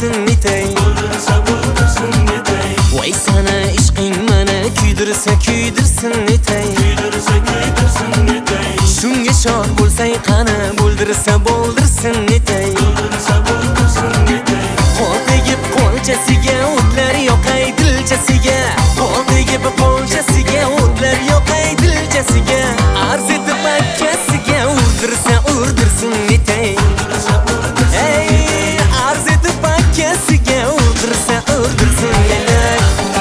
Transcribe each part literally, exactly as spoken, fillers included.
o'ldirsin netay, o'ldirsa o'ldirsin netay. Voy sana ishqing meni kuydirsa kuydirsin netay, kuydirsa kuydirsin netay. Shunga shod bo'lsang qani bo'ldirsa bo'ldirsin netay, o'ldirsa o'ldirsin netay. Qo'l tegib qo'lchasiga o'tlar yoqay dilchasiga, qo'l tegib qo'lchasiga o'tlar yoqay dilchasiga, arz etib akkasiga o'ldirsa o'ldirsin netay, ey arz etib akkasiga o'ldirsa o'ldirsin netay.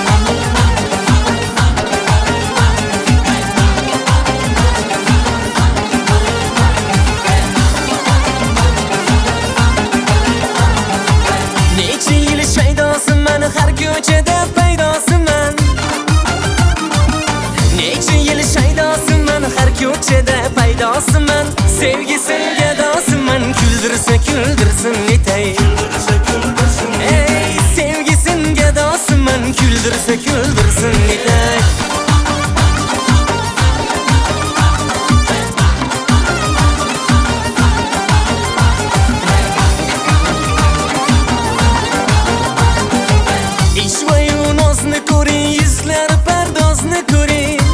Necha yil shaydosiman, har ko'chada paydosiman. Necha yil shaydosiman, har ko'chada paydosiman. Sevgisin gadosiman, kuldirsa kuldirsin netay, o'ldirsa o'ldirsin ey sevgisin gadosiman, kuldirsa kuldirsin netay. Ishvoyu nozni ko'ring, yuzlar pardozni ko'ring.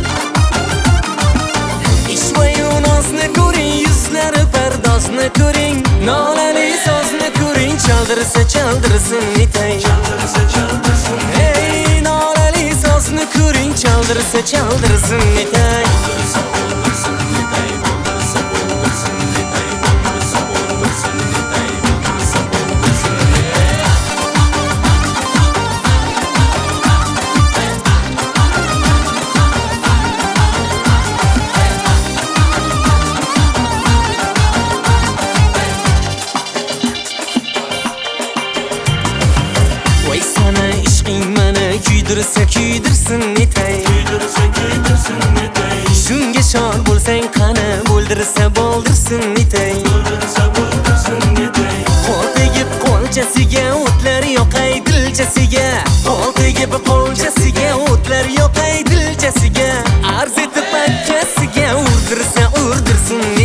Ishvoyu nozni ko'ring, yuzlar pardozni ko'ring. Nolali so'zni ko'ring, chaldirsa chaldirsin netay, o'ldirsa o'ldirsin ey nolali so'zni ko'ring, chaldirsa chaldirsin netay. o'ldirsa o'ldirsin netay. o'ldirsa o'ldirsin netay. o'ldirsa o'ldirsin netay. o'ldirsa o'ldirsin netay. Voy sana ishqing meni kuydirsa kuydirsin netay, kuydirsa kuydirsin netay. shunga shod bo'lsang qani bo'ldirsa bo'ldirsin netay, o'ldirsa o'ldirsin netay. qo'l tegib qo'lchasiga o'tlar yoqay dilchasiga, qo'l tegib qo'lchasiga o'tlar yoqay dilchasiga, arz etib akkasiga o'ldirsa o'ldirsin